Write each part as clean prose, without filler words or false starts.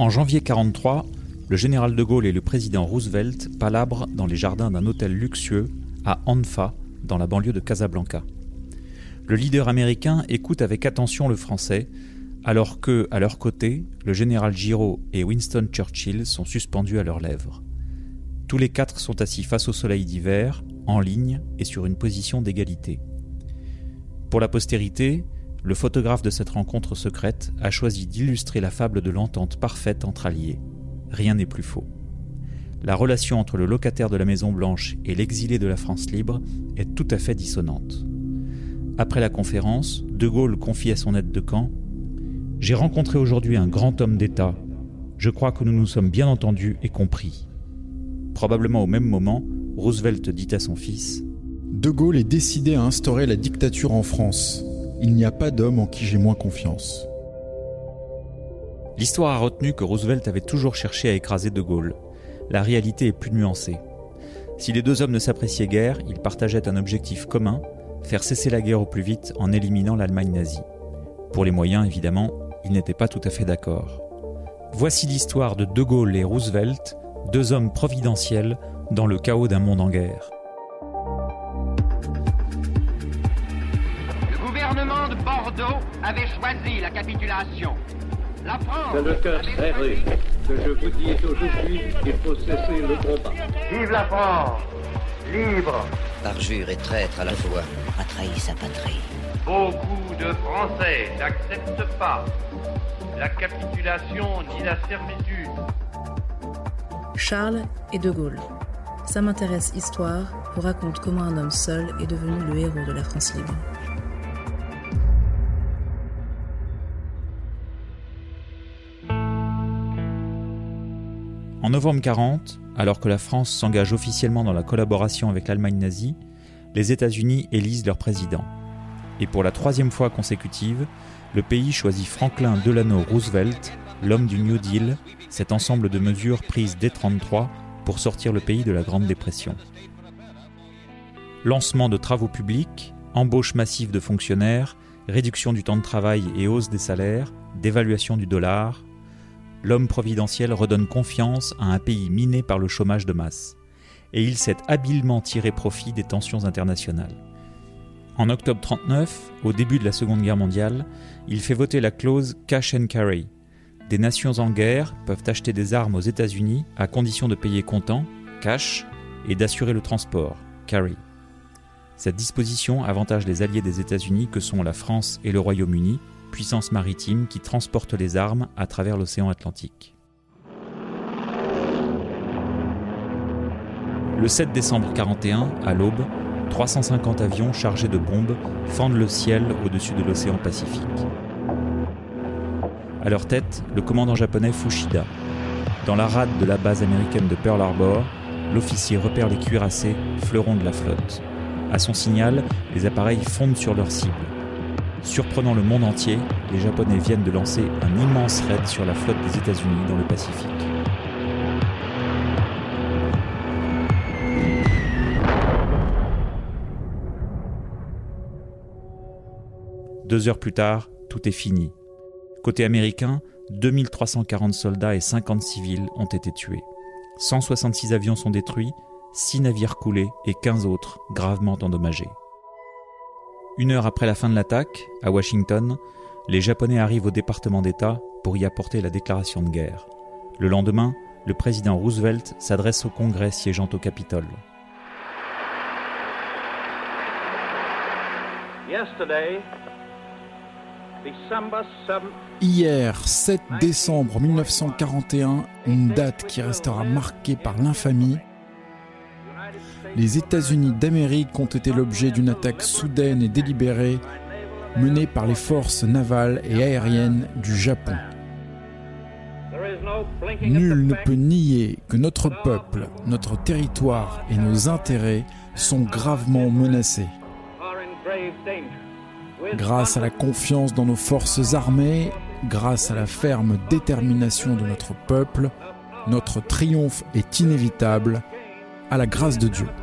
En janvier 1943, le général de Gaulle et le président Roosevelt palabrent dans les jardins d'un hôtel luxueux à Anfa, dans la banlieue de Casablanca. Le leader américain écoute avec attention le français, alors que, à leur côté, le général Giraud et Winston Churchill sont suspendus à leurs lèvres. Tous les quatre sont assis face au soleil d'hiver, en ligne et sur une position d'égalité. Pour la postérité, le photographe de cette rencontre secrète a choisi d'illustrer la fable de l'entente parfaite entre alliés. Rien n'est plus faux. La relation entre le locataire de la Maison Blanche et l'exilé de la France libre est tout à fait dissonante. Après la conférence, De Gaulle confie à son aide de camp « J'ai rencontré aujourd'hui un grand homme d'État. Je crois que nous nous sommes bien entendus et compris. » Probablement au même moment, Roosevelt dit à son fils « De Gaulle est décidé à instaurer la dictature en France. Il n'y a pas d'homme en qui j'ai moins confiance. » L'histoire a retenu que Roosevelt avait toujours cherché à écraser De Gaulle. La réalité est plus nuancée. Si les deux hommes ne s'appréciaient guère, ils partageaient un objectif commun, faire cesser la guerre au plus vite en éliminant l'Allemagne nazie. Pour les moyens, évidemment, ils n'étaient pas tout à fait d'accord. Voici l'histoire de De Gaulle et Roosevelt, deux hommes providentiels dans le chaos d'un monde en guerre. Le gouvernement de Bordeaux avait choisi la capitulation. La France de le cœur serré que je vous dis aujourd'hui qu'il faut cesser le combat. Vive la France, libre. Parjure et traître à la fois, a trahi sa patrie. Beaucoup de Français n'acceptent pas la capitulation ni la servitude. Charles et De Gaulle. Ça m'intéresse Histoire vous raconte comment un homme seul est devenu le héros de la France libre. En novembre 1940, alors que la France s'engage officiellement dans la collaboration avec l'Allemagne nazie, les États-Unis élisent leur président. Et pour la troisième fois consécutive, le pays choisit Franklin Delano Roosevelt, l'homme du New Deal, cet ensemble de mesures prises dès 1933 pour sortir le pays de la Grande Dépression. Lancement de travaux publics, embauche massive de fonctionnaires, réduction du temps de travail et hausse des salaires, dévaluation du dollar, l'homme providentiel redonne confiance à un pays miné par le chômage de masse. Et il sait habilement tirer profit des tensions internationales. En octobre 1939, au début de la Seconde Guerre mondiale, il fait voter la clause « cash and carry ». Des nations en guerre peuvent acheter des armes aux États-Unis à condition de payer comptant, cash, et d'assurer le transport, carry. Cette disposition avantage les alliés des États-Unis que sont la France et le Royaume-Uni, puissances maritimes qui transportent les armes à travers l'océan Atlantique. Le 7 décembre 1941, à l'aube, 350 avions chargés de bombes fendent le ciel au-dessus de l'océan Pacifique. À leur tête, le commandant japonais Fushida. Dans la rade de la base américaine de Pearl Harbor, l'officier repère les cuirassés, fleurons de la flotte. À son signal, les appareils fondent sur leur cible. Surprenant le monde entier, les Japonais viennent de lancer un immense raid sur la flotte des États-Unis dans le Pacifique. Deux heures plus tard, tout est fini. Côté américain, 2340 soldats et 50 civils ont été tués. 166 avions sont détruits, 6 navires coulés et 15 autres gravement endommagés. 1 heure après la fin de l'attaque, à Washington, les Japonais arrivent au département d'État pour y apporter la déclaration de guerre. Le lendemain, le président Roosevelt s'adresse au Congrès siégeant au Capitole. Hier, 7 décembre 1941, une date qui restera marquée par l'infamie. Les États-Unis d'Amérique ont été l'objet d'une attaque soudaine et délibérée menée par les forces navales et aériennes du Japon. Nul ne peut nier que notre peuple, notre territoire et nos intérêts sont gravement menacés. Grâce à la confiance dans nos forces armées, grâce à la ferme détermination de notre peuple, notre triomphe est inévitable, à la grâce de Dieu.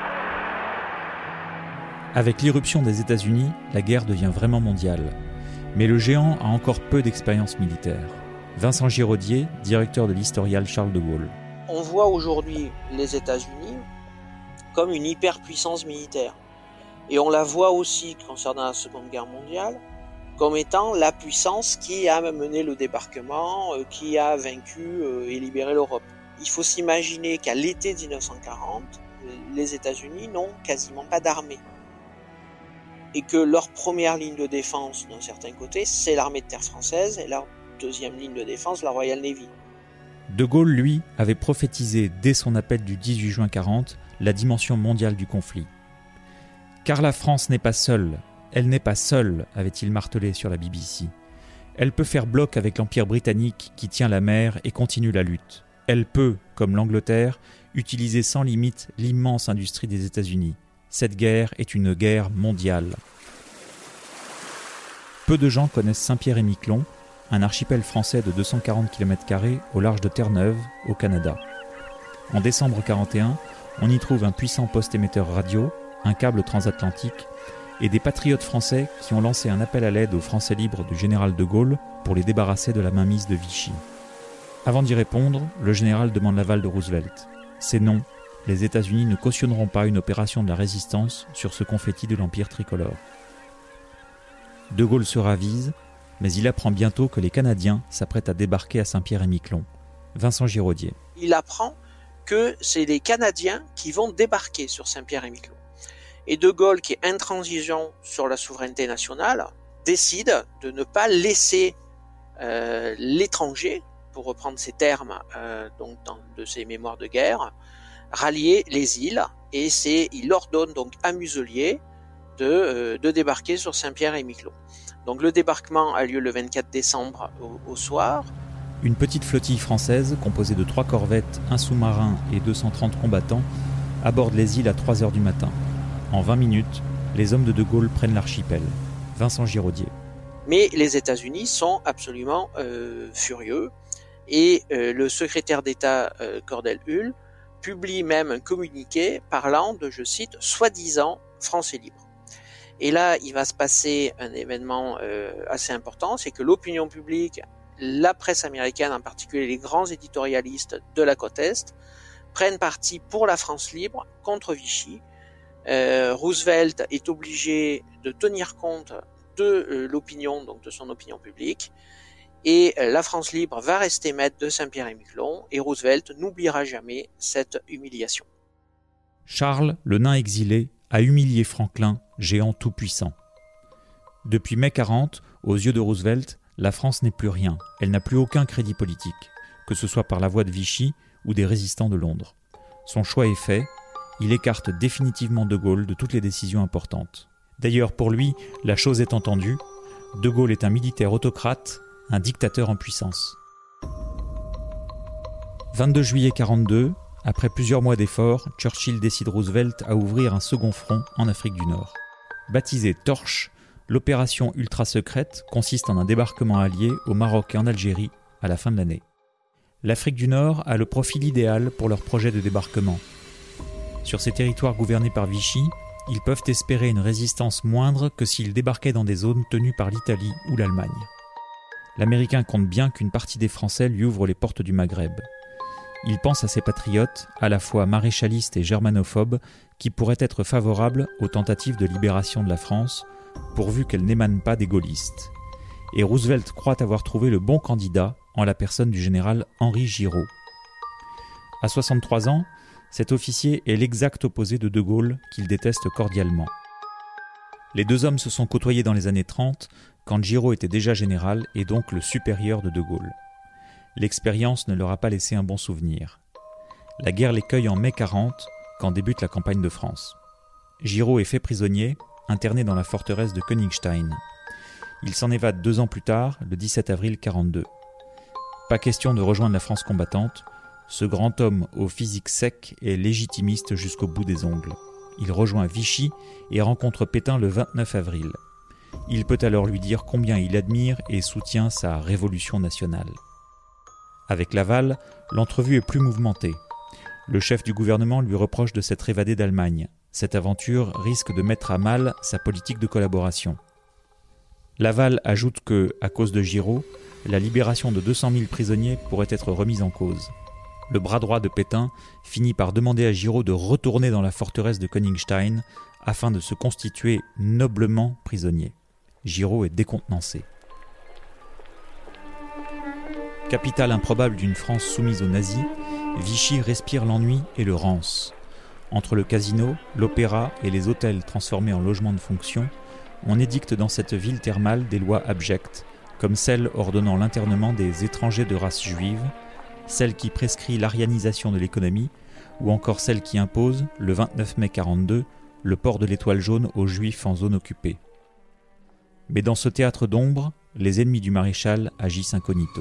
Avec l'irruption des États-Unis, la guerre devient vraiment mondiale. Mais le géant a encore peu d'expérience militaire. Vincent Giraudier, directeur de l'historial Charles de Gaulle. On voit aujourd'hui les États-Unis comme une hyperpuissance militaire. Et on la voit aussi, concernant la Seconde Guerre mondiale, comme étant la puissance qui a mené le débarquement, qui a vaincu et libéré l'Europe. Il faut s'imaginer qu'à l'été 1940, les États-Unis n'ont quasiment pas d'armée. Et que leur première ligne de défense, d'un certain côté, c'est l'armée de terre française, et leur deuxième ligne de défense, la Royal Navy. De Gaulle, lui, avait prophétisé dès son appel du 18 juin 40 la dimension mondiale du conflit. Car la France n'est pas seule, elle n'est pas seule, avait-il martelé sur la BBC. Elle peut faire bloc avec l'Empire britannique qui tient la mer et continue la lutte. Elle peut, comme l'Angleterre, utiliser sans limite l'immense industrie des États-Unis. Cette guerre est une guerre mondiale. Peu de gens connaissent Saint-Pierre-et-Miquelon, un archipel français de 240 km² au large de Terre-Neuve, au Canada. En décembre 1941, on y trouve un puissant poste émetteur radio, un câble transatlantique et des patriotes français qui ont lancé un appel à l'aide aux Français libres du général de Gaulle pour les débarrasser de la mainmise de Vichy. Avant d'y répondre, le général demande l'aval de Roosevelt. C'est non, les États-Unis ne cautionneront pas une opération de la résistance sur ce confetti de l'Empire tricolore. De Gaulle se ravise, mais il apprend bientôt que les Canadiens s'apprêtent à débarquer à Saint-Pierre-et-Miquelon. Vincent Giraudier. Il apprend que c'est les Canadiens qui vont débarquer sur Saint-Pierre-et-Miquelon. Et De Gaulle, qui est intransigeant sur la souveraineté nationale, décide de ne pas laisser l'étranger, pour reprendre ces termes de ses mémoires de guerre, rallier les îles. Et il ordonne donc à Muselier de débarquer sur Saint-Pierre-et-Miquelon. Donc le débarquement a lieu le 24 décembre au soir. Une petite flottille française, composée de 3 corvettes, un sous-marin et 230 combattants, aborde les îles à 3h du matin. En 20 minutes, les hommes de Gaulle prennent l'archipel. Vincent Giraudier. Mais les États-Unis sont absolument furieux et le secrétaire d'État Cordell Hull publie même un communiqué parlant de, je cite, soi-disant Français libres. Et là, il va se passer un événement assez important, c'est que l'opinion publique, la presse américaine, en particulier les grands éditorialistes de la côte Est, prennent parti pour la France libre contre Vichy. Roosevelt est obligé de tenir compte de l'opinion, donc de son opinion publique, et la France libre va rester maître de Saint-Pierre-et-Miquelon, et Roosevelt n'oubliera jamais cette humiliation. Charles, le nain exilé, a humilié Franklin, géant tout-puissant. Depuis mai 40, aux yeux de Roosevelt, la France n'est plus rien, elle n'a plus aucun crédit politique, que ce soit par la voie de Vichy ou des résistants de Londres. Son choix est fait, il écarte définitivement De Gaulle de toutes les décisions importantes. D'ailleurs, pour lui, la chose est entendue, De Gaulle est un militaire autocrate, un dictateur en puissance. 22 juillet 1942, après plusieurs mois d'efforts, Churchill décide Roosevelt à ouvrir un second front en Afrique du Nord. Baptisée Torche, l'opération ultra-secrète consiste en un débarquement allié au Maroc et en Algérie à la fin de l'année. L'Afrique du Nord a le profil idéal pour leur projet de débarquement. Sur ces territoires gouvernés par Vichy, ils peuvent espérer une résistance moindre que s'ils débarquaient dans des zones tenues par l'Italie ou l'Allemagne. L'Américain compte bien qu'une partie des Français lui ouvre les portes du Maghreb. Il pense à ses patriotes, à la fois maréchalistes et germanophobes, qui pourraient être favorables aux tentatives de libération de la France, pourvu qu'elles n'émanent pas des gaullistes. Et Roosevelt croit avoir trouvé le bon candidat en la personne du général Henri Giraud. À 63 ans, cet officier est l'exact opposé de Gaulle, qu'il déteste cordialement. Les deux hommes se sont côtoyés dans les années 30, quand Giraud était déjà général et donc le supérieur de Gaulle. L'expérience ne leur a pas laissé un bon souvenir. La guerre les cueille en mai 40, quand débute la campagne de France. Giraud est fait prisonnier, interné dans la forteresse de Königstein. Il s'en évade 2 ans plus tard, le 17 avril 1942. Pas question de rejoindre la France combattante, ce grand homme au physique sec est légitimiste jusqu'au bout des ongles. Il rejoint Vichy et rencontre Pétain le 29 avril. Il peut alors lui dire combien il admire et soutient sa révolution nationale. Avec Laval, l'entrevue est plus mouvementée. Le chef du gouvernement lui reproche de s'être évadé d'Allemagne. Cette aventure risque de mettre à mal sa politique de collaboration. Laval ajoute que, à cause de Giraud, la libération de 200 000 prisonniers pourrait être remise en cause. Le bras droit de Pétain finit par demander à Giraud de retourner dans la forteresse de Königstein afin de se constituer noblement prisonnier. Giraud est décontenancé. Capitale improbable d'une France soumise aux nazis, Vichy respire l'ennui et le rance. Entre le casino, l'opéra et les hôtels transformés en logements de fonction, on édicte dans cette ville thermale des lois abjectes, comme celle ordonnant l'internement des étrangers de race juive, celle qui prescrit l'arianisation de l'économie, ou encore celle qui impose, le 29 mai 1942, le port de l'étoile jaune aux juifs en zone occupée. Mais dans ce théâtre d'ombre, les ennemis du maréchal agissent incognito.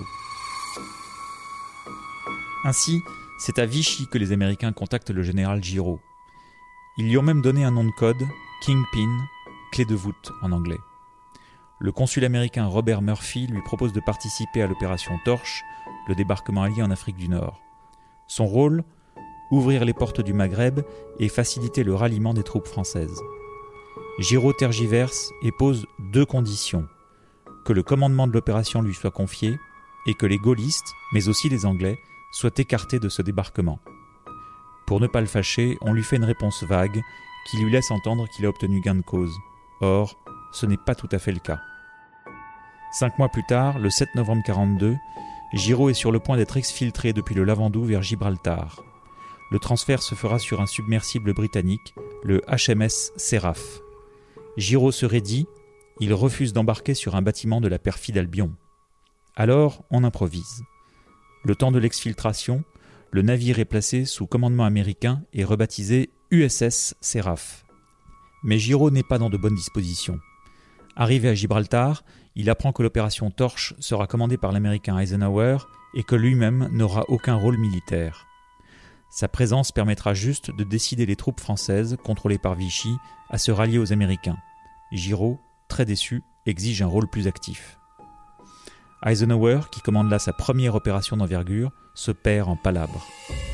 Ainsi, c'est à Vichy que les Américains contactent le général Giraud. Ils lui ont même donné un nom de code, Kingpin, clé de voûte en anglais. Le consul américain Robert Murphy lui propose de participer à l'opération Torche, le débarquement allié en Afrique du Nord. Son rôle, ouvrir les portes du Maghreb et faciliter le ralliement des troupes françaises. Giraud tergiverse et pose 2 conditions: que le commandement de l'opération lui soit confié et que les gaullistes, mais aussi les Anglais, soient écartés de ce débarquement. Pour ne pas le fâcher, on lui fait une réponse vague qui lui laisse entendre qu'il a obtenu gain de cause. Or, ce n'est pas tout à fait le cas. 5 mois plus tard, le 7 novembre 1942, Giraud est sur le point d'être exfiltré depuis le Lavandou vers Gibraltar. Le transfert se fera sur un submersible britannique, le HMS Seraph. Giraud se raidit, il refuse d'embarquer sur un bâtiment de la perfide Albion. Alors, on improvise. Le temps de l'exfiltration, le navire est placé sous commandement américain et rebaptisé USS Seraph. Mais Giraud n'est pas dans de bonnes dispositions. Arrivé à Gibraltar, il apprend que l'opération Torche sera commandée par l'américain Eisenhower et que lui-même n'aura aucun rôle militaire. Sa présence permettra juste de décider les troupes françaises, contrôlées par Vichy, à se rallier aux Américains. Giraud, très déçu, exige un rôle plus actif. Eisenhower, qui commande là sa première opération d'envergure, se perd en palabres.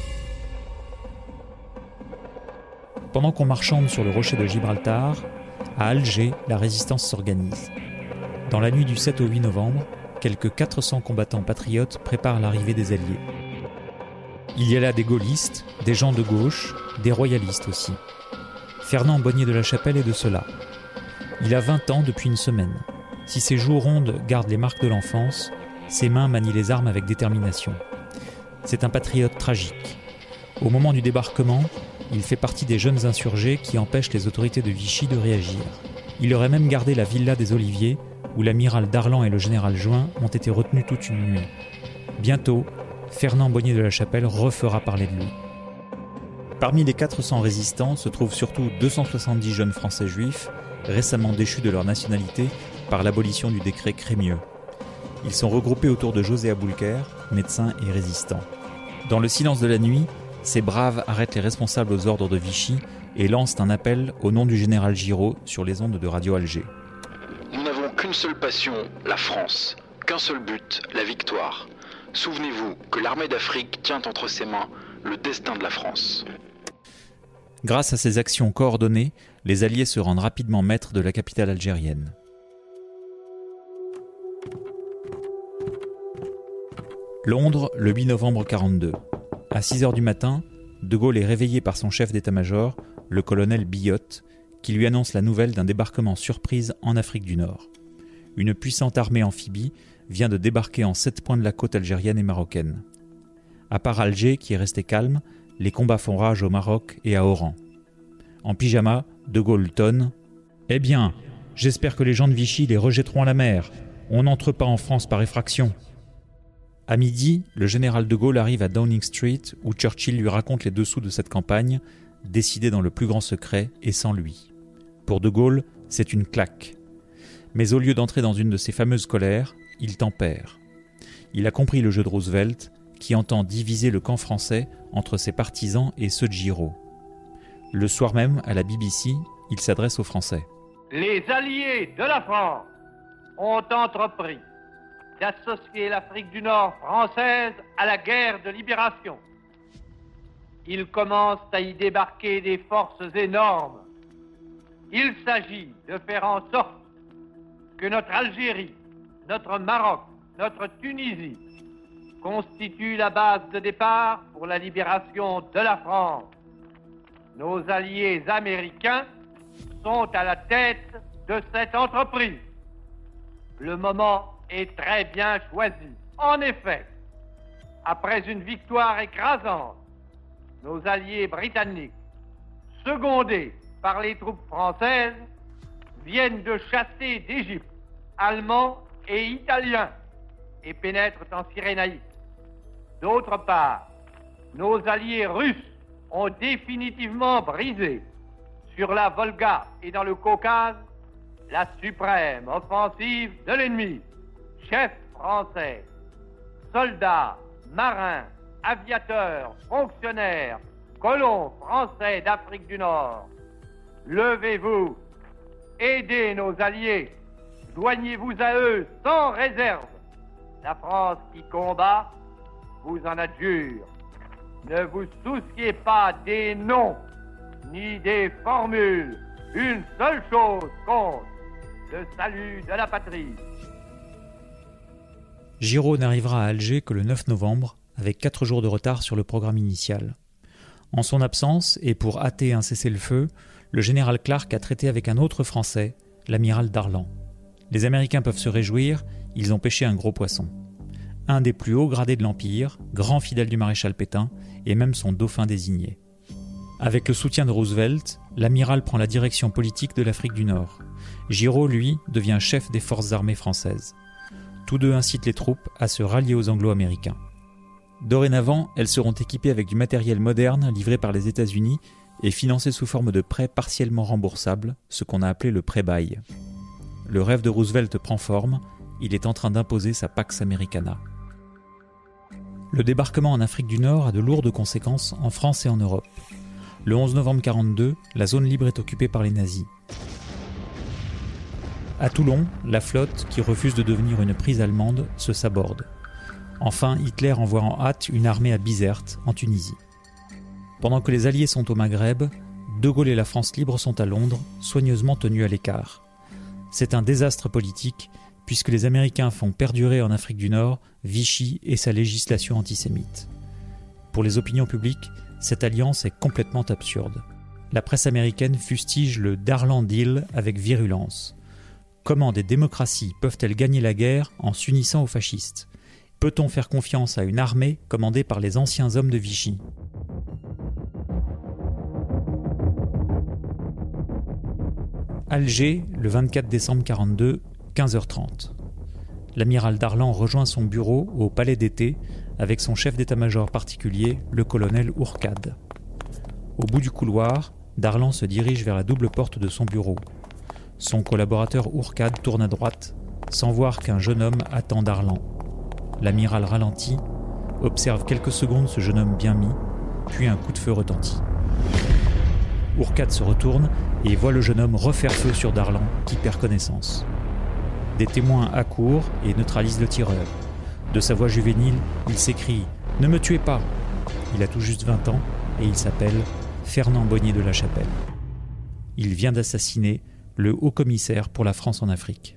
Pendant qu'on marchande sur le rocher de Gibraltar, à Alger, la résistance s'organise. Dans la nuit du 7 au 8 novembre, quelques 400 combattants patriotes préparent l'arrivée des Alliés. Il y a là des gaullistes, des gens de gauche, des royalistes aussi. Fernand Bonnier de la Chapelle est de ceux-là. Il a 20 ans depuis une semaine. Si ses joues rondes gardent les marques de l'enfance, ses mains manient les armes avec détermination. C'est un patriote tragique. Au moment du débarquement, il fait partie des jeunes insurgés qui empêchent les autorités de Vichy de réagir. Il aurait même gardé la villa des Oliviers, où l'amiral Darlan et le général Juin ont été retenus toute une nuit. Bientôt, Fernand Bonnier de la Chapelle refera parler de lui. Parmi les 400 résistants se trouvent surtout 270 jeunes Français juifs, récemment déchus de leur nationalité par l'abolition du décret Crémieux. Ils sont regroupés autour de José Aboulker, médecin et résistant. Dans le silence de la nuit, ces braves arrêtent les responsables aux ordres de Vichy et lancent un appel au nom du général Giraud sur les ondes de Radio Alger. Nous n'avons qu'une seule passion, la France, qu'un seul but, la victoire. Souvenez-vous que l'armée d'Afrique tient entre ses mains le destin de la France. Grâce à ces actions coordonnées, les Alliés se rendent rapidement maîtres de la capitale algérienne. Londres, le 8 novembre 1942. À 6h du matin, De Gaulle est réveillé par son chef d'état-major, le colonel Billotte, qui lui annonce la nouvelle d'un débarquement surprise en Afrique du Nord. Une puissante armée amphibie vient de débarquer en 7 points de la côte algérienne et marocaine. À part Alger, qui est resté calme, les combats font rage au Maroc et à Oran. En pyjama, De Gaulle tonne « Eh bien, j'espère que les gens de Vichy les rejetteront à la mer. On n'entre pas en France par effraction. » À midi, le général de Gaulle arrive à Downing Street où Churchill lui raconte les dessous de cette campagne, décidée dans le plus grand secret et sans lui. Pour de Gaulle, c'est une claque. Mais au lieu d'entrer dans une de ses fameuses colères, il tempère. Il a compris le jeu de Roosevelt, qui entend diviser le camp français entre ses partisans et ceux de Giraud. Le soir même, à la BBC, il s'adresse aux Français. Les alliés de la France ont entrepris d'associer l'Afrique du Nord française à la guerre de libération. Ils commencent à y débarquer des forces énormes. Il s'agit de faire en sorte que notre Algérie, notre Maroc, notre Tunisie constituent la base de départ pour la libération de la France. Nos alliés américains sont à la tête de cette entreprise. Le moment est très bien choisi. En effet, après une victoire écrasante, nos alliés britanniques, secondés par les troupes françaises, viennent de chasser d'Égypte Allemands et Italiens et pénètrent en Cyrénaïque. D'autre part, nos alliés russes ont définitivement brisé sur la Volga et dans le Caucase la suprême offensive de l'ennemi. Chefs français, soldats, marins, aviateurs, fonctionnaires, colons français d'Afrique du Nord, levez-vous, aidez nos alliés, joignez-vous à eux sans réserve. La France qui combat vous en adjure. Ne vous souciez pas des noms ni des formules. Une seule chose compte, le salut de la patrie. Giraud n'arrivera à Alger que le 9 novembre, avec 4 jours de retard sur le programme initial. En son absence, et pour hâter un cessez-le-feu, le général Clark a traité avec un autre Français, l'amiral Darlan. Les Américains peuvent se réjouir, ils ont pêché un gros poisson. Un des plus hauts gradés de l'Empire, grand fidèle du maréchal Pétain, et même son dauphin désigné. Avec le soutien de Roosevelt, l'amiral prend la direction politique de l'Afrique du Nord. Giraud, lui, devient chef des forces armées françaises. Tous deux incitent les troupes à se rallier aux Anglo-Américains. Dorénavant, elles seront équipées avec du matériel moderne livré par les États-Unis et financé sous forme de prêts partiellement remboursables, ce qu'on a appelé le prêt-bail. Le rêve de Roosevelt prend forme, il est en train d'imposer sa Pax Americana. Le débarquement en Afrique du Nord a de lourdes conséquences en France et en Europe. Le 11 novembre 1942, la zone libre est occupée par les nazis. À Toulon, la flotte, qui refuse de devenir une prise allemande, se saborde. Enfin, Hitler envoie en hâte une armée à Bizerte, en Tunisie. Pendant que les Alliés sont au Maghreb, De Gaulle et la France libre sont à Londres, soigneusement tenus à l'écart. C'est un désastre politique, puisque les Américains font perdurer en Afrique du Nord Vichy et sa législation antisémite. Pour les opinions publiques, cette alliance est complètement absurde. La presse américaine fustige le Darlan Deal avec virulence. Comment des démocraties peuvent-elles gagner la guerre en s'unissant aux fascistes ? Peut-on faire confiance à une armée commandée par les anciens hommes de Vichy ? Alger, le 24 décembre 1942, 15h30. L'amiral Darlan rejoint son bureau au palais d'été avec son chef d'état-major particulier, le colonel Ourcade. Au bout du couloir, Darlan se dirige vers la double porte de son bureau. Son collaborateur Ourcade tourne à droite, sans voir qu'un jeune homme attend Darlan. L'amiral ralentit, observe quelques secondes ce jeune homme bien mis, puis un coup de feu retentit. Ourcade se retourne et voit le jeune homme refaire feu sur Darlan, qui perd connaissance. Des témoins accourent et neutralisent le tireur. De sa voix juvénile, il s'écrie « Ne me tuez pas !» Il a tout juste 20 ans et il s'appelle Fernand Bonnier de la Chapelle. Il vient d'assassiner le haut-commissaire pour la France en Afrique.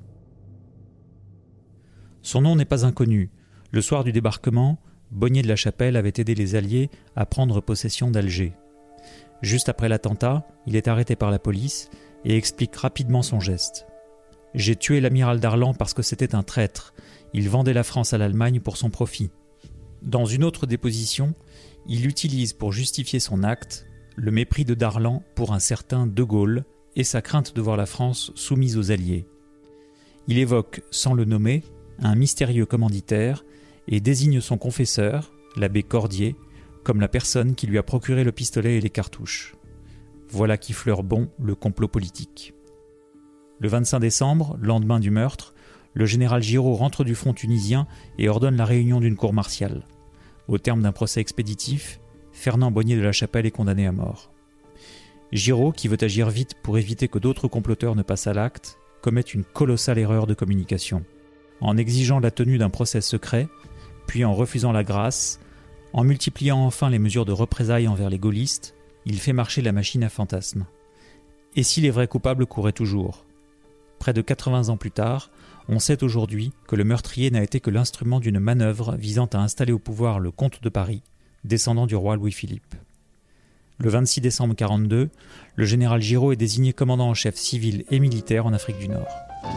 Son nom n'est pas inconnu. Le soir du débarquement, Bonnier de la Chapelle avait aidé les Alliés à prendre possession d'Alger. Juste après l'attentat, il est arrêté par la police et explique rapidement son geste. « J'ai tué l'amiral Darlan parce que c'était un traître. Il vendait la France à l'Allemagne pour son profit. » Dans une autre déposition, il utilise pour justifier son acte le mépris de Darlan pour un certain De Gaulle et sa crainte de voir la France soumise aux Alliés. Il évoque, sans le nommer, un mystérieux commanditaire et désigne son confesseur, l'abbé Cordier, comme la personne qui lui a procuré le pistolet et les cartouches. Voilà qui fleure bon le complot politique. Le 25 décembre, lendemain du meurtre, le général Giraud rentre du front tunisien et ordonne la réunion d'une cour martiale. Au terme d'un procès expéditif, Fernand Bonnier de la Chapelle est condamné à mort. Giraud, qui veut agir vite pour éviter que d'autres comploteurs ne passent à l'acte, commet une colossale erreur de communication. En exigeant la tenue d'un procès secret, puis en refusant la grâce, en multipliant enfin les mesures de représailles envers les gaullistes, il fait marcher la machine à fantasmes. Et si les vrais coupables couraient toujours ? Près de 80 ans plus tard, on sait aujourd'hui que le meurtrier n'a été que l'instrument d'une manœuvre visant à installer au pouvoir le comte de Paris, descendant du roi Louis-Philippe. Le 26 décembre 1942, le général Giraud est désigné commandant en chef civil et militaire en Afrique du Nord.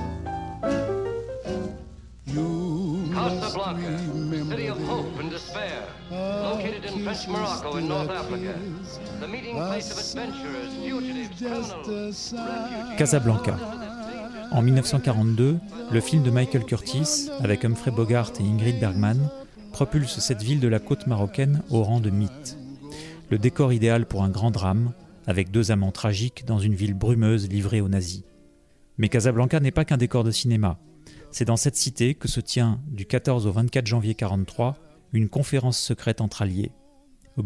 Casablanca, city of hope and despair, located in French Morocco in North Africa, the meeting place of adventurers, fugitives, criminals. Casablanca. En 1942, le film de Michael Curtis, avec Humphrey Bogart et Ingrid Bergman, propulse cette ville de la côte marocaine au rang de mythe. Le décor idéal pour un grand drame, avec deux amants tragiques dans une ville brumeuse livrée aux nazis. Mais Casablanca n'est pas qu'un décor de cinéma. C'est dans cette cité que se tient, du 14 au 24 janvier 1943, une conférence secrète entre alliés. Objectif :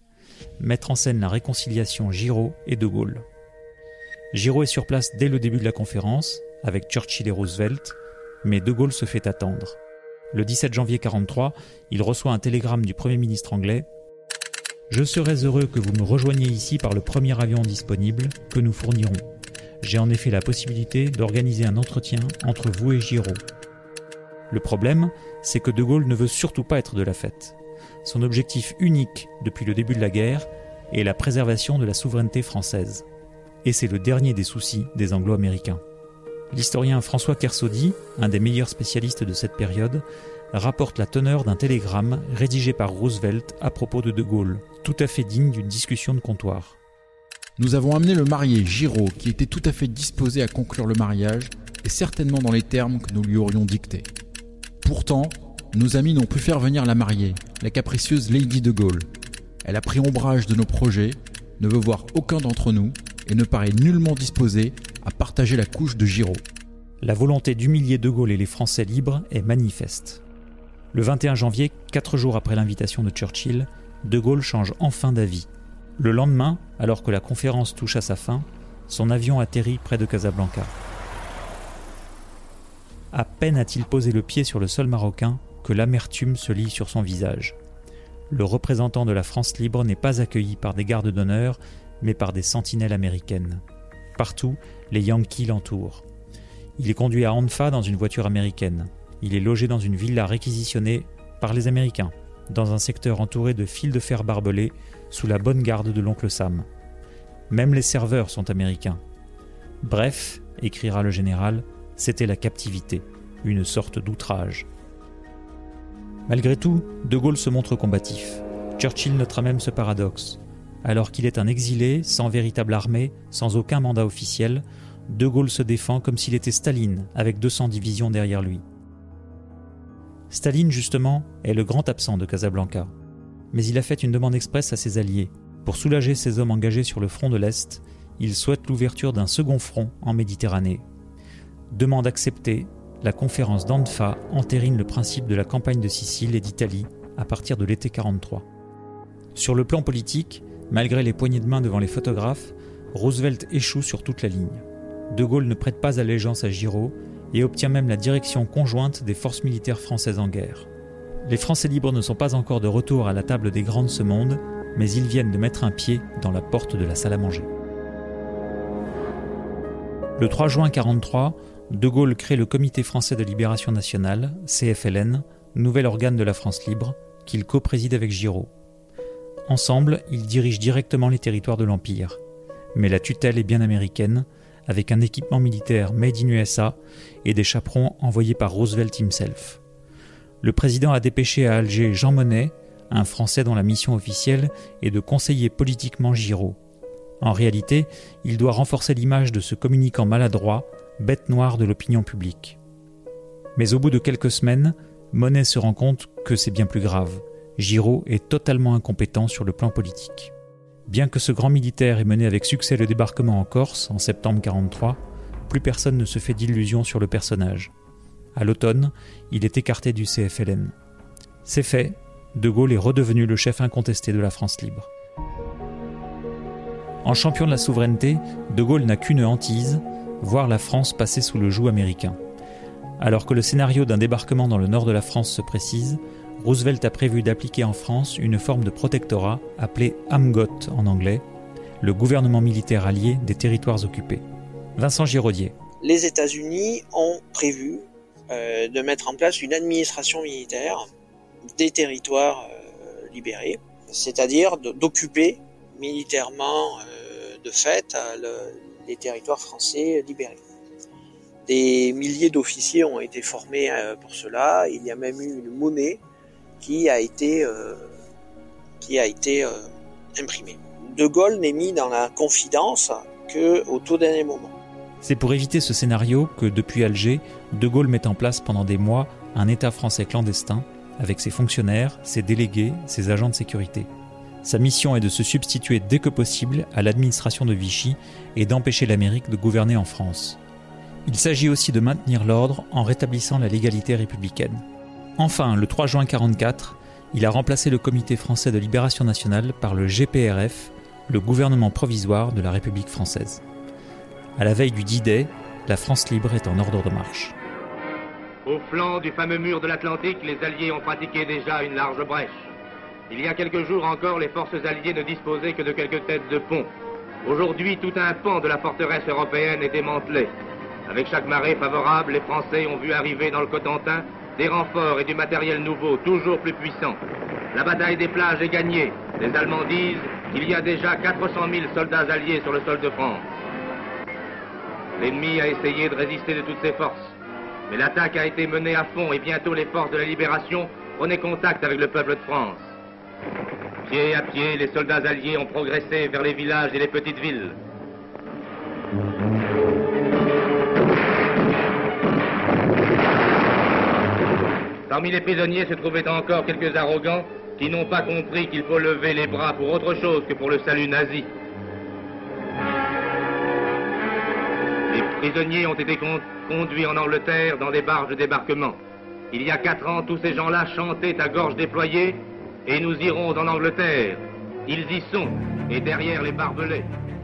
mettre en scène la réconciliation Giraud et de Gaulle. Giraud est sur place dès le début de la conférence, avec Churchill et Roosevelt, mais de Gaulle se fait attendre. Le 17 janvier 1943, il reçoit un télégramme du Premier ministre anglais. « Je serais heureux que vous me rejoigniez ici par le premier avion disponible que nous fournirons. J'ai en effet la possibilité d'organiser un entretien entre vous et Giraud. » Le problème, c'est que de Gaulle ne veut surtout pas être de la fête. Son objectif unique depuis le début de la guerre est la préservation de la souveraineté française. Et c'est le dernier des soucis des Anglo-Américains. L'historien François Kersaudy, un des meilleurs spécialistes de cette période, rapporte la teneur d'un télégramme rédigé par Roosevelt à propos de Gaulle, tout à fait digne d'une discussion de comptoir. Nous avons amené le marié Giraud, qui était tout à fait disposé à conclure le mariage, et certainement dans les termes que nous lui aurions dictés. Pourtant, nos amis n'ont pu faire venir la mariée, la capricieuse Lady de Gaulle. Elle a pris ombrage de nos projets, ne veut voir aucun d'entre nous, et ne paraît nullement disposée à partager la couche de Giraud. La volonté d'humilier de Gaulle et les Français libres est manifeste. Le 21 janvier, 4 jours après l'invitation de Churchill, de Gaulle change enfin d'avis. Le lendemain, alors que la conférence touche à sa fin, son avion atterrit près de Casablanca. À peine a-t-il posé le pied sur le sol marocain que l'amertume se lit sur son visage. Le représentant de la France libre n'est pas accueilli par des gardes d'honneur, mais par des sentinelles américaines. Partout, les Yankees l'entourent. Il est conduit à Anfa dans une voiture américaine. Il est logé dans une villa réquisitionnée par les Américains, dans un secteur entouré de fils de fer barbelés, sous la bonne garde de l'oncle Sam. Même les serveurs sont américains. Bref, écrira le général, c'était la captivité, une sorte d'outrage. Malgré tout, de Gaulle se montre combatif. Churchill notera même ce paradoxe. Alors qu'il est un exilé, sans véritable armée, sans aucun mandat officiel, de Gaulle se défend comme s'il était Staline, avec 200 divisions derrière lui. Staline, justement, est le grand absent de Casablanca. Mais il a fait une demande expresse à ses alliés. Pour soulager ses hommes engagés sur le front de l'Est, il souhaite l'ouverture d'un second front en Méditerranée. Demande acceptée, la conférence d'Anfa entérine le principe de la campagne de Sicile et d'Italie à partir de l'été 1943. Sur le plan politique, malgré les poignées de main devant les photographes, Roosevelt échoue sur toute la ligne. De Gaulle ne prête pas allégeance à Giraud et obtient même la direction conjointe des forces militaires françaises en guerre. Les Français libres ne sont pas encore de retour à la table des grands de ce monde, mais ils viennent de mettre un pied dans la porte de la salle à manger. Le 3 juin 1943, de Gaulle crée le Comité français de libération nationale, CFLN, nouvel organe de la France libre, qu'il co-préside avec Giraud. Ensemble, ils dirigent directement les territoires de l'Empire. Mais la tutelle est bien américaine, avec un équipement militaire made in USA et des chaperons envoyés par Roosevelt himself. Le président a dépêché à Alger Jean Monnet, un Français dont la mission officielle est de conseiller politiquement Giraud. En réalité, il doit renforcer l'image de ce communicant maladroit, bête noire de l'opinion publique. Mais au bout de quelques semaines, Monnet se rend compte que c'est bien plus grave. Giraud est totalement incompétent sur le plan politique. Bien que ce grand militaire ait mené avec succès le débarquement en Corse en septembre 1943, plus personne ne se fait d'illusions sur le personnage. À l'automne, il est écarté du CFLN. C'est fait, de Gaulle est redevenu le chef incontesté de la France libre. En champion de la souveraineté, de Gaulle n'a qu'une hantise, voir la France passer sous le joug américain. Alors que le scénario d'un débarquement dans le nord de la France se précise, Roosevelt a prévu d'appliquer en France une forme de protectorat appelée AMGOT en anglais, le gouvernement militaire allié des territoires occupés. Vincent Giraudier. les États-Unis ont prévu de mettre en place une administration militaire des territoires libérés, c'est-à-dire d'occuper militairement de fait les territoires français libérés. Des milliers d'officiers ont été formés pour cela. Il y a même eu une monnaie qui a été imprimée. De Gaulle n'est mis dans la confidence qu'au tout dernier moment. C'est pour éviter ce scénario que, depuis Alger, De Gaulle met en place pendant des mois un État français clandestin, avec ses fonctionnaires, ses délégués, ses agents de sécurité. Sa mission est de se substituer dès que possible à l'administration de Vichy et d'empêcher l'Amérique de gouverner en France. Il s'agit aussi de maintenir l'ordre en rétablissant la légalité républicaine. Enfin, le 3 juin 1944, il a remplacé le Comité français de libération nationale par le GPRF, le gouvernement provisoire de la République française. À la veille du D-Day, la France libre est en ordre de marche. Au flanc du fameux mur de l'Atlantique, les Alliés ont pratiqué déjà une large brèche. Il y a quelques jours encore, les forces alliées ne disposaient que de quelques têtes de pont. Aujourd'hui, tout un pan de la forteresse européenne est démantelé. Avec chaque marée favorable, les Français ont vu arriver dans le Cotentin des renforts et du matériel nouveau, toujours plus puissant. La bataille des plages est gagnée. Les Allemands disent qu'il y a déjà 400 000 soldats alliés sur le sol de France. L'ennemi a essayé de résister de toutes ses forces. Mais l'attaque a été menée à fond et bientôt les forces de la libération prenaient contact avec le peuple de France. Pied à pied, les soldats alliés ont progressé vers les villages et les petites villes. Parmi les prisonniers se trouvaient encore quelques arrogants qui n'ont pas compris qu'il faut lever les bras pour autre chose que pour le salut nazi. Les prisonniers ont été conduits en Angleterre dans des barges de débarquement. Il y a 4 ans, tous ces gens-là chantaient à gorge déployée « Et nous irons en Angleterre ». Ils y sont, et derrière les barbelés.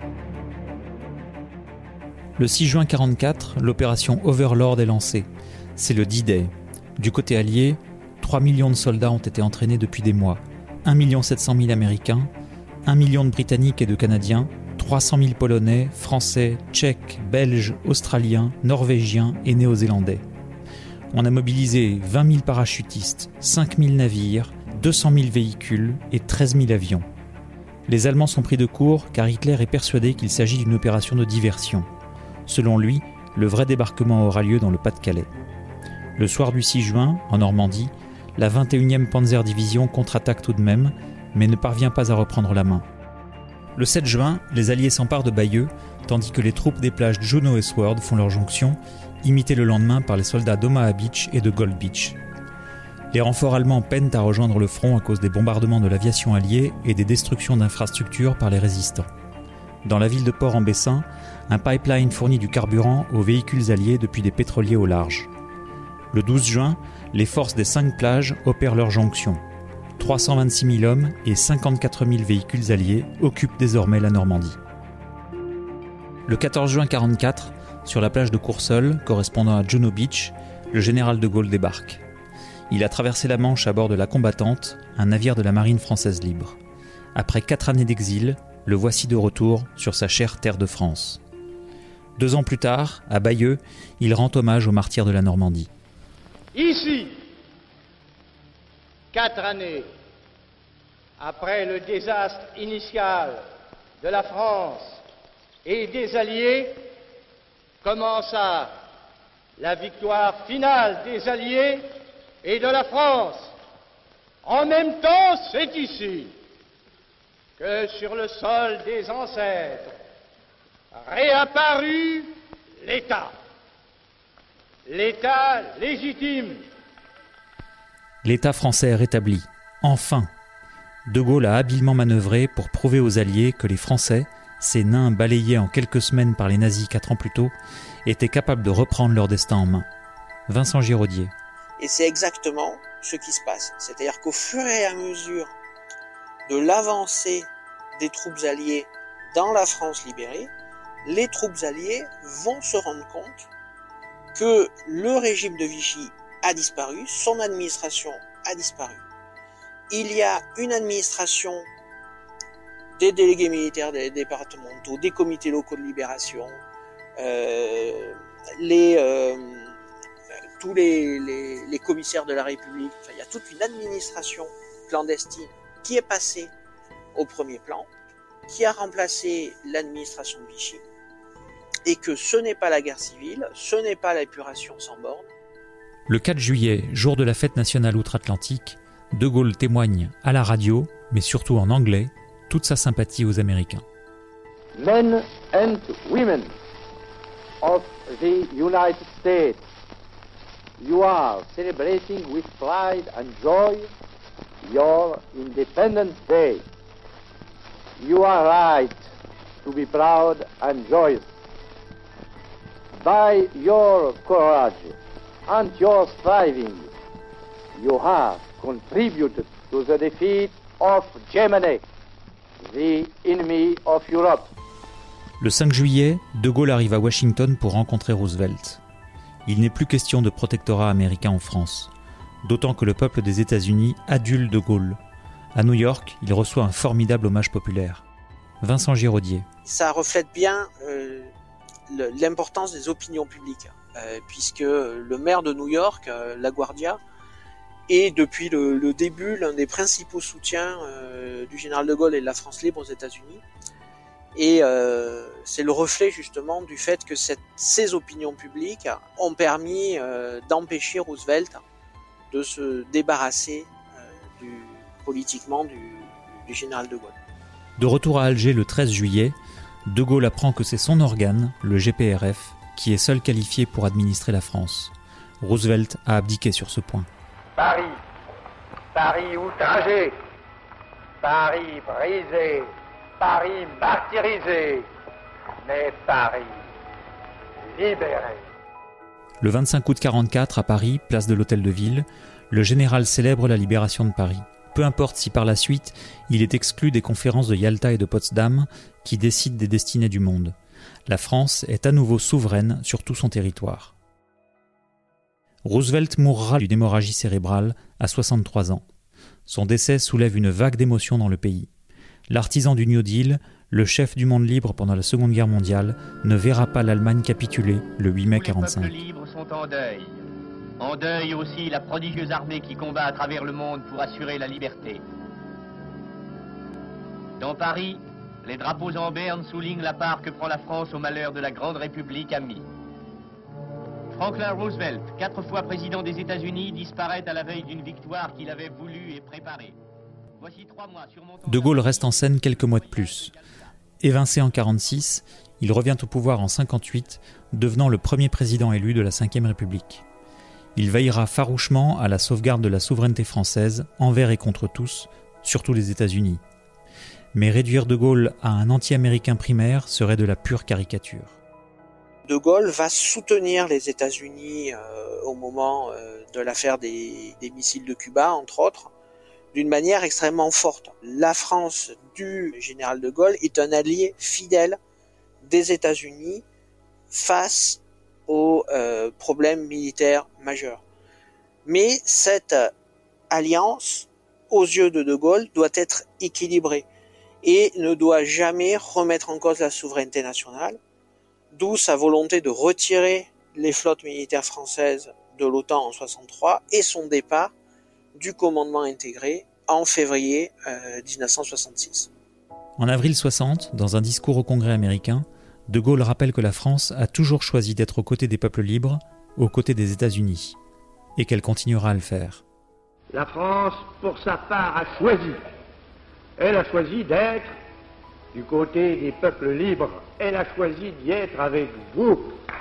Le 6 juin 1944, l'opération Overlord est lancée. C'est le D-Day. Du côté allié, 3 millions de soldats ont été entraînés depuis des mois. 1 700 000 Américains, 1 million de Britanniques et de Canadiens, 300 000 Polonais, Français, Tchèques, Belges, Australiens, Norvégiens et Néo-Zélandais. On a mobilisé 20 000 parachutistes, 5 000 navires, 200 000 véhicules et 13 000 avions. Les Allemands sont pris de court car Hitler est persuadé qu'il s'agit d'une opération de diversion. Selon lui, le vrai débarquement aura lieu dans le Pas-de-Calais. Le soir du 6 juin, en Normandie, la 21e Panzer-Division contre-attaque tout de même, mais ne parvient pas à reprendre la main. Le 7 juin, les Alliés s'emparent de Bayeux, tandis que les troupes des plages Juno et Sword font leur jonction, imitées le lendemain par les soldats d'Omaha Beach et de Gold Beach. Les renforts allemands peinent à rejoindre le front à cause des bombardements de l'aviation alliée et des destructions d'infrastructures par les résistants. Dans la ville de Port-en-Bessin, un pipeline fournit du carburant aux véhicules alliés depuis des pétroliers au large. Le 12 juin, les forces des 5 plages opèrent leur jonction. 326 000 hommes et 54 000 véhicules alliés occupent désormais la Normandie. Le 14 juin 1944, sur la plage de Courseulles, correspondant à Juno Beach, le général de Gaulle débarque. Il a traversé la Manche à bord de la Combattante, un navire de la marine française libre. Après 4 années d'exil, le voici de retour sur sa chère terre de France. 2 ans plus tard, à Bayeux, il rend hommage aux martyrs de la Normandie. Ici, 4 années après le désastre initial de la France et des Alliés, commença la victoire finale des Alliés et de la France. En même temps, c'est ici que sur le sol des ancêtres réapparut l'État. L'État légitime. L'État français est rétabli. Enfin. De Gaulle a habilement manœuvré pour prouver aux Alliés que les Français, ces nains balayés en quelques semaines par les nazis 4 ans plus tôt, étaient capables de reprendre leur destin en main. Vincent Giraudier. Et c'est exactement ce qui se passe. C'est-à-dire qu'au fur et à mesure de l'avancée des troupes alliées dans la France libérée, les troupes alliées vont se rendre compte que le régime de Vichy a disparu, son administration a disparu. Il y a une administration des délégués militaires des départementaux, des comités locaux de libération, tous les commissaires de la République, enfin, il y a toute une administration clandestine qui est passée au premier plan, qui a remplacé l'administration de Vichy, et que ce n'est pas la guerre civile, ce n'est pas l'épuration sans borne. Le 4 juillet, jour de la fête nationale outre-Atlantique, De Gaulle témoigne à la radio, mais surtout en anglais, toute sa sympathie aux Américains. Men and women of the United States, you are celebrating with pride and joy your Independence Day. You are right to be proud and joyous. By your courage and your striving, you have contributed to the defeat of Germany, the enemy of Europe. Le 5 juillet, De Gaulle arrive à Washington pour rencontrer Roosevelt. Il n'est plus question de protectorat américain en France, d'autant que le peuple des États-Unis adule De Gaulle. À New York, il reçoit un formidable hommage populaire. Vincent Giraudier. Ça reflète bien l'importance des opinions publiques, puisque le maire de New York, LaGuardia, est depuis le début l'un des principaux soutiens du général de Gaulle et de la France libre aux États-Unis. Et c'est le reflet justement du fait que ces opinions publiques ont permis d'empêcher Roosevelt de se débarrasser politiquement du général de Gaulle. De retour à Alger le 13 juillet, De Gaulle apprend que c'est son organe, le GPRF, qui est seul qualifié pour administrer la France. Roosevelt a abdiqué sur ce point. Paris outragé, Paris brisé, Paris martyrisé, mais Paris libéré. Le 25 août 1944, à Paris, place de l'Hôtel de Ville, le général célèbre la libération de Paris. Peu importe si par la suite, il est exclu des conférences de Yalta et de Potsdam qui décident des destinées du monde. La France est à nouveau souveraine sur tout son territoire. Roosevelt mourra d'une hémorragie cérébrale à 63 ans. Son décès soulève une vague d'émotions dans le pays. L'artisan du New Deal, le chef du monde libre pendant la Seconde Guerre mondiale, ne verra pas l'Allemagne capituler le 8 mai 1945. Les peuples libres sont en deuil. En deuil aussi la prodigieuse armée qui combat à travers le monde pour assurer la liberté. Dans Paris, les drapeaux en berne soulignent la part que prend la France au malheur de la grande République amie. Franklin Roosevelt, 4 fois président des États-Unis, disparaît à la veille d'une victoire qu'il avait voulu et préparée. Voici 3 mois surmontant... De Gaulle reste en scène quelques mois de plus. Évincé en 1946, il revient au pouvoir en 1958, devenant le premier président élu de la Ve République. Il veillera farouchement à la sauvegarde de la souveraineté française, envers et contre tous, surtout les États-Unis. Mais réduire De Gaulle à un anti-américain primaire serait de la pure caricature. De Gaulle va soutenir les États-Unis au moment de l'affaire des missiles de Cuba, entre autres, d'une manière extrêmement forte. La France du général de Gaulle est un allié fidèle des États-Unis face aux problèmes militaires majeurs. Mais cette alliance, aux yeux de Gaulle, doit être équilibrée et ne doit jamais remettre en cause la souveraineté nationale, d'où sa volonté de retirer les flottes militaires françaises de l'OTAN en 1963 et son départ du commandement intégré en février 1966. En avril 1960, dans un discours au Congrès américain, De Gaulle rappelle que la France a toujours choisi d'être aux côtés des peuples libres, aux côtés des États-Unis, et qu'elle continuera à le faire. La France, pour sa part, a choisi. Elle a choisi d'être du côté des peuples libres. Elle a choisi d'y être avec vous.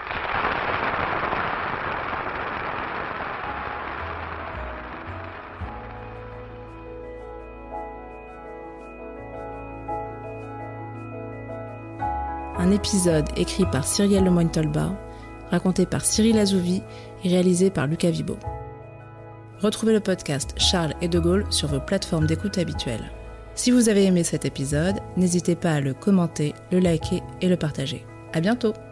Un épisode écrit par Cyrielle Lemoyne-Tolba, raconté par Cyril Azouvi et réalisé par Lucas Vibo. Retrouvez le podcast Charles et De Gaulle sur vos plateformes d'écoute habituelles. Si vous avez aimé cet épisode, n'hésitez pas à le commenter, le liker et le partager. À bientôt!